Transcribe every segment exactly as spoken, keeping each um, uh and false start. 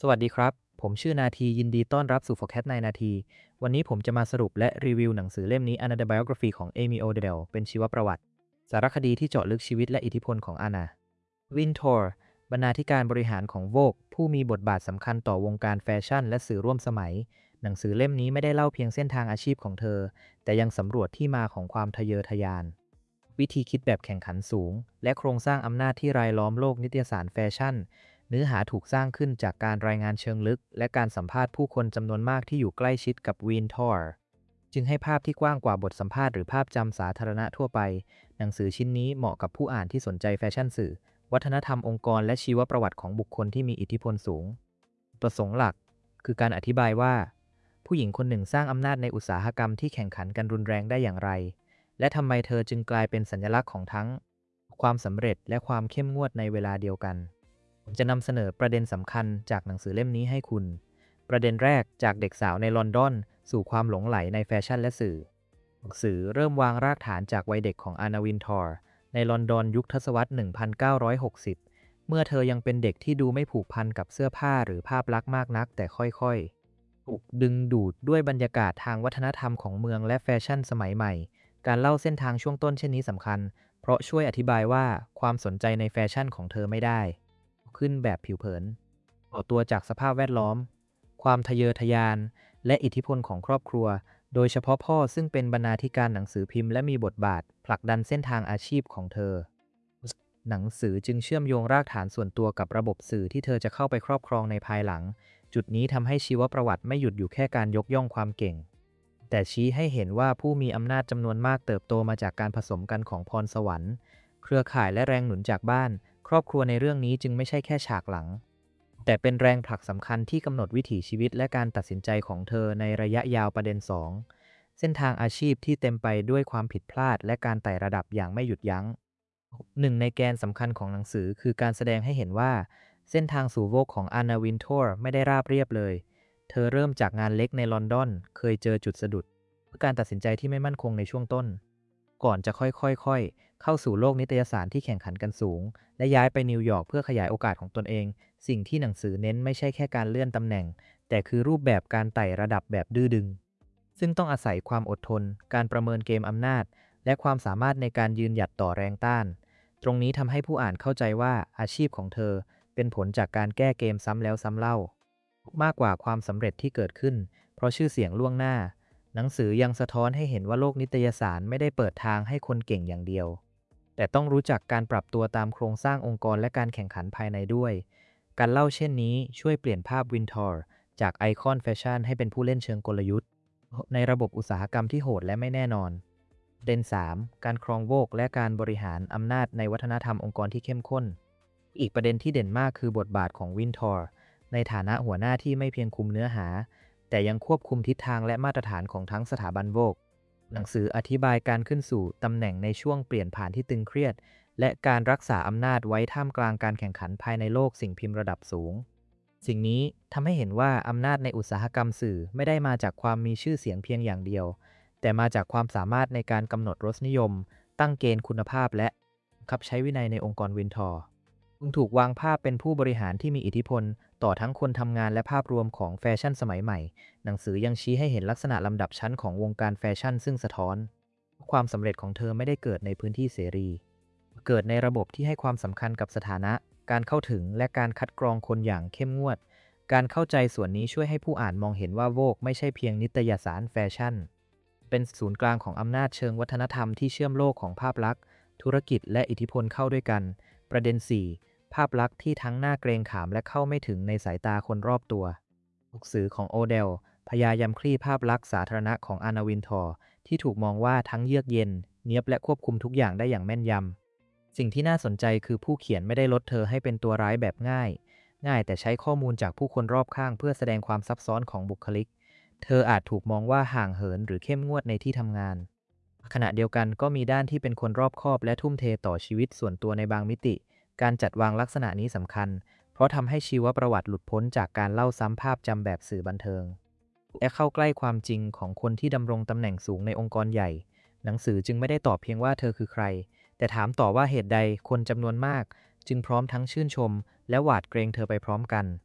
สวัสดีครับ ผมชื่อนาทียินดีต้อนรับสู่ โฟร์แคสต์ ในนาที วันนี้ผมจะมาสรุปและรีวิวหนังสือเล่มนี้ Another Biography ของเอมี่ โอ เดล เป็นชีวประวัติ สารคดีที่เจาะลึกชีวิตและอิทธิพลของอานาวินทอร์บรรณาธิการบริหารของโวกผู้มีบทบาทสำคัญต่อวงการแฟชั่นและสื่อร่วมสมัย หนังสือเล่มนี้ไม่ได้เล่าเพียงเส้นทางอาชีพของเธอ แต่ยังสำรวจที่มาของความทะเยอทะยาน วิธีคิดแบบแข่งขันสูง และโครงสร้างอำนาจที่รายล้อมโลกนิตยสารแฟชั่น เนื้อหาถูกสร้างขึ้นจากการรายงานเชิงลึกและการสัมภาษณ์ผู้คนจำนวนมากที่อยู่ใกล้ชิดกับวีนทอร์จึงให้ภาพที่กว้างกว่าบทสัมภาษณ์หรือภาพจำสาธารณะทั่วไปหนังสือชิ้นนี้เหมาะกับผู้อ่านที่สนใจแฟชั่นสื่อวัฒนธรรมองค์กรและชีวประวัติของบุคคลที่มีอิทธิพลสูงประสงค์หลักคือการอธิบายว่าผู้หญิงคนหนึ่งสร้างอำนาจในอุตสาหกรรมที่แข่งขันกันรุนแรงได้อย่างไรและทำไมเธอจึงกลายเป็นสัญลักษณ์ของทั้งความสำเร็จและความเข้มงวดในเวลาเดียวกันผมจะนำเสนอประเด็นสำคัญจากหนังสือเล่มนี้ให้คุณ ประเด็นแรกจากเด็กสาวในลอนดอนสู่ความหลงไหลในแฟชั่นและสื่อหนังสือเริ่มวางรากฐานจากวัยเด็กของอานาวินทอร์ในลอนดอนยุคทศวรรษ หนึ่งพันเก้าร้อยหกสิบ เมื่อเธอยังเป็นเด็กที่ดูไม่ผูกพันกับเสื้อผ้าหรือภาพลักษณ์มากนักแต่ค่อยๆถูกดึงดูดด้วยบรรยากาศทางวัฒนธรรมของเมืองและแฟชั่นสมัยใหม่ การเล่าเส้นทางช่วงต้นเช่นนี้สำคัญ เพราะช่วยอธิบายว่าความสนใจในแฟชั่นของเธอไม่ได้ขึ้นแบบผิวเผินต่อตัวจากสภาพแวดล้อม ความทะเยอทะยานและอิทธิพลของครอบครัว โดยเฉพาะพ่อซึ่งเป็นบรรณาธิการหนังสือพิมพ์และมีบทบาทผลักดันเส้นทางอาชีพของเธอ หนังสือจึงเชื่อมโยงรากฐานส่วนตัวกับระบบสื่อที่เธอจะเข้าไปครอบครองในภายหลัง จุดนี้ทำให้ชีวประวัติไม่หยุดอยู่แค่การยกย่องความเก่ง แต่ชี้ให้เห็นว่าผู้มีอำนาจจำนวนมากเติบโตมาจากการผสมกันของพรสวรรค์เครือข่ายและแรงหนุนจากบ้าน ครอบครัวในเรื่องนี้จึงไม่ใช่แค่ฉากหลัง แต่เป็นแรงผลักสำคัญที่กำหนดวิถีชีวิตและการตัดสินใจของเธอในระยะยาวประเด็นสองเส้นทางอาชีพที่เต็มไปด้วยความผิดพลาดและการไต่ระดับอย่างไม่หยุดยั้งหนึ่งในแกนสำคัญของหนังสือคือการแสดงให้เห็นว่าเส้นทางสู่โลกของอานาวินทอร์ไม่ได้ราบเรียบเลยเธอเริ่มจากงานเล็กในลอนดอนเคยเจอจุดสะดุดเพื่อการตัดสินใจที่ไม่มั่นคงในช่วงต้นก่อนจะค่อยๆเข้าสู่โลกนิตยสารที่แข่งขันกันสูงและย้ายไปนิวยอร์กเพื่อขยายโอกาสของตนเองสิ่งที่หนังสือเน้นไม่ใช่แค่การเลื่อนตำแหน่งแต่คือรูปแบบการไต่ระดับแบบดื้อดึงซึ่งต้องอาศัยความอดทนการประเมินเกมอำนาจและความสามารถในการยืนหยัดต่อแรงต้านตรงนี้ทำให้ผู้อ่านเข้าใจว่าอาชีพของเธอเป็นผลจากการแก้เกมซ้ำแล้วซ้ำเล่ามากกว่าความสำเร็จที่เกิดขึ้นเพราะชื่อเสียงล่วงหน้าหนังสือยังสะท้อนให้เห็นว่าโลกนิตยสารไม่ได้เปิดทางให้คนเก่งอย่างเดียวแต่ต้องรู้จักการปรับตัวตามโครงสร้างองค์กรและการแข่งขันภายในด้วยการเล่าเช่นนี้ช่วยเปลี่ยนภาพวินทอร์จากไอคอนแฟชั่นให้เป็นผู้เล่นเชิงกลยุทธ์ในระบบอุตสาหกรรมที่โหดและไม่แน่นอนประเด็นสามการครองโลกและการบริหารอำนาจในวัฒนธรรมองค์กรที่เข้มข้นอีกประเด็นที่เด่นมากคือบทบาทของวินทอร์ในฐานะหัวหน้าที่ไม่เพียงคุมเนื้อหาแต่ยังควบคุมทิศทางและมาตรฐานของทั้งสถาบันโลกหนังสืออธิบายการขึ้นสู่ตำแหน่งในช่วงเปลี่ยนผ่านที่ตึงเครียดและการรักษาอำนาจไว้ท่ามกลางการแข่งขันภายในโลกสิ่งพิมพ์ระดับสูงสิ่งนี้ทำให้เห็นว่าอำนาจในอุตสาหกรรมสื่อไม่ได้มาจากความมีชื่อเสียงเพียงอย่างเดียวแต่มาจากความสามารถในการกำหนดรสนิยมตั้งเกณฑ์คุณภาพและบังคับใช้วินัยในองค์กรวินทอร์จึงถูกวางภาพเป็นผู้บริหารที่มีอิทธิพลต่อทั้งคนทำงานและภาพรวมของแฟชั่นสมัยใหม่หนังสือยังชี้ให้เห็นลักษณะลำดับชั้นของวงการแฟชั่นซึ่งสะท้อนความสำเร็จของเธอไม่ได้เกิดในพื้นที่เสรีเกิดในระบบที่ให้ความสำคัญกับสถานะการเข้าถึงและการคัดกรองคนอย่างเข้มงวดการเข้าใจส่วนนี้ช่วยให้ผู้อ่านมองเห็นว่าโวกไม่ใช่เพียงนิตยสารแฟชั่นเป็นศูนย์กลางของอำนาจเชิงวัฒนธรรมที่เชื่อมโลกของภาพลักษณ์ธุรกิจและอิทธิพลเข้าด้วยกันประเด็นสี่ภาพลักษณ์ที่ทั้งน่าเกรงขามและเข้าไม่ถึงในสายตาคนรอบตัวหนังสือของโอเดลพยายามคลี่ภาพลักษณ์สาธารณะของอานาวินทอร์ที่ถูกมองว่าทั้งเยือกเย็นเนียบและควบคุมทุกอย่างได้อย่างแม่นยำสิ่งที่น่าสนใจคือผู้เขียนไม่ได้ลดเธอให้เป็นตัวร้ายแบบง่ายง่ายแต่ใช้ข้อมูลจากผู้คนรอบข้างเพื่อแสดงความซับซ้อนของบุคลิกเธออาจถูกมองว่าห่างเหินหรือเข้มงวดในที่ทำงานขณะเดียวกันก็มีด้านที่เป็นคนรอบคอบและทุ่มเทต่อชีวิตส่วนตัวในบางมิติการจัดวางลักษณะนี้สำคัญเพราะทำให้ชีวประวัติหลุดพ้นจากการเล่าซ้ำภาพจำแบบสื่อบันเทิงและเข้าใกล้ความจริงของคนที่ดำรงตำแหน่งสูงในองค์กรใหญ่หนังสือจึงไม่ได้ตอบเพียงว่าเธอคือใครแต่ถามต่อว่าเหตุใดคนจำนวนมากจึงพร้อมทั้งชื่นชมและหวาดเกรงเธอไปพร้อมกัน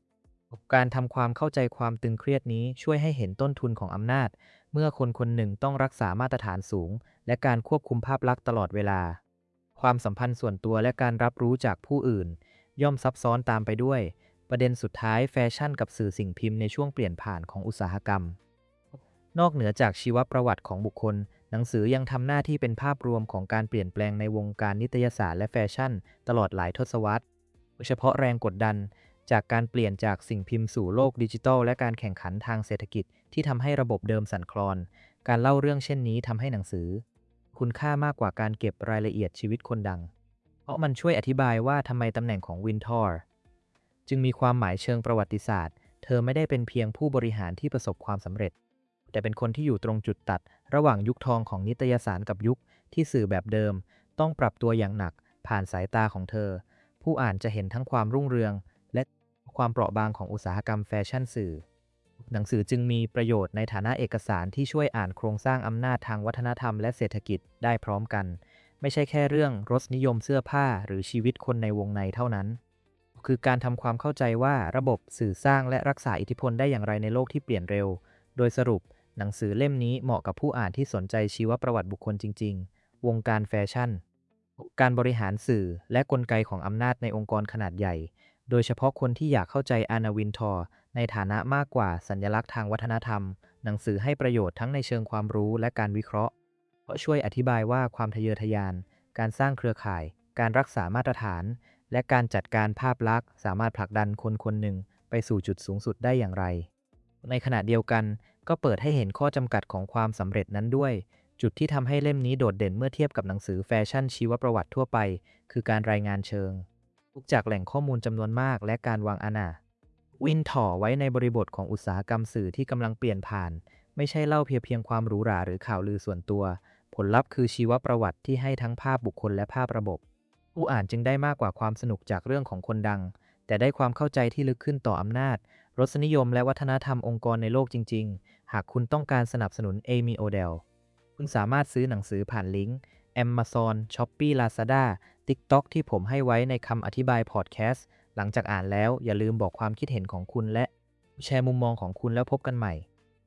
การทำความเข้าใจความตึงเครียดนี้ช่วยให้เห็นต้นทุนของอำนาจเมื่อคนคนหนึ่งต้องรักษามาตรฐานสูงและการควบคุมภาพลักษณ์ตลอดเวลาความสัมพันธ์ส่วนตัวและการรับรู้จากผู้อื่นย่อมซับซ้อนตามไปด้วยประเด็นสุดท้ายแฟชั่นกับสื่อสิ่งพิมพ์ในช่วงเปลี่ยนผ่านของอุตสาหกรรมนอกเหนือจากชีวประวัติของบุคคลหนังสือยังทำหน้าที่เป็นภาพรวมของการเปลี่ยนแปลงในวงการนิตยสารและแฟชั่นตลอดหลายทศวรรษโดยเฉพาะแรงกดดันจากการเปลี่ยนจากสิ่งพิมพ์สู่โลกดิจิทัลและการแข่งขันทางเศรษฐกิจที่ทำให้ระบบเดิมสั่นคลอนการเล่าเรื่องเช่นนี้ทำให้หนังสือคุณค่ามากกว่าการเก็บรายละเอียดชีวิตคนดังเพราะมันช่วยอธิบายว่าทำไมตำแหน่งของวินทอร์จึงมีความหมายเชิงประวัติศาสตร์เธอไม่ได้เป็นเพียงผู้บริหารที่ประสบความสำเร็จแต่เป็นคนที่อยู่ตรงจุดตัดระหว่างยุคทองของนิตยสารกับยุคที่สื่อแบบเดิมต้องปรับตัวอย่างหนักผ่านสายตาของเธอผู้อ่านจะเห็นทั้งความรุ่งเรืองและความเปราะบางของอุตสาหกรรมแฟชั่นสื่อหนังสือจึงมีประโยชน์ในฐานะเอกสารที่ช่วยอ่านโครงสร้างอำนาจทางวัฒนธรรมและเศรษฐกิจได้พร้อมกันไม่ใช่แค่เรื่องรสนิยมเสื้อผ้าหรือชีวิตคนในวงในเท่านั้นคือการทำความเข้าใจว่าระบบสื่อสร้างและรักษาอิทธิพลได้อย่างไรในโลกที่เปลี่ยนเร็วโดยสรุปหนังสือเล่มนี้เหมาะกับผู้อ่านที่สนใจชีวประวัติบุคคลจริงๆวงการแฟชั่นการบริหารสื่อและกลไกของอำนาจในองค์กรขนาดใหญ่โดยเฉพาะคนที่อยากเข้าใจอานาวินทอร์ในฐานะมากกว่าสัญลักษณ์ทางวัฒนธรรมหนังสือให้ประโยชน์ทั้งในเชิงความรู้และการวิเคราะห์เพราะช่วยอธิบายว่าความทะเยอทะยานการสร้างเครือข่ายการรักษามาตรฐานและการจัดการภาพลักษณ์สามารถผลักดันคนคนหนึ่งไปสู่จุดสูงสุดได้อย่างไรในขณะเดียวกันก็เปิดให้เห็นข้อจำกัดของความสำเร็จนั้นด้วยจุดที่ทำให้เล่มนี้โดดเด่นเมื่อเทียบกับหนังสือแฟชั่นชีวประวัติทั่วไปคือการรายงานเชิงจากแหล่งข้อมูลจำนวนมากและการวางอานาวินถ่อไว้ในบริบทของอุตสาหกรรมสื่อที่กำลังเปลี่ยนผ่านไม่ใช่เล่าเพียงเพียงความหรูหราหรือข่าวลือส่วนตัวผลลัพธ์คือชีวประวัติที่ให้ทั้งภาพบุคคลและภาพระบบผู้อ่านจึงได้มากกว่าความสนุกจากเรื่องของคนดังแต่ได้ความเข้าใจที่ลึกขึ้นต่ออำนาจรสนิยมและวัฒนธรรมองค์กรในโลกจริงๆหากคุณต้องการสนับสนุนเอมี่โอเดลคุณสามารถซื้อหนังสือผ่านลิงก์ Amazon Shopee Lazada TikTok ที่ผมให้ไว้ในคำอธิบายพอดแคสต์หลังจากอ่านแล้วอย่าลืมบอกความคิดเห็นของคุณและแชร์มุมมองของคุณแล้วพบกันใหม่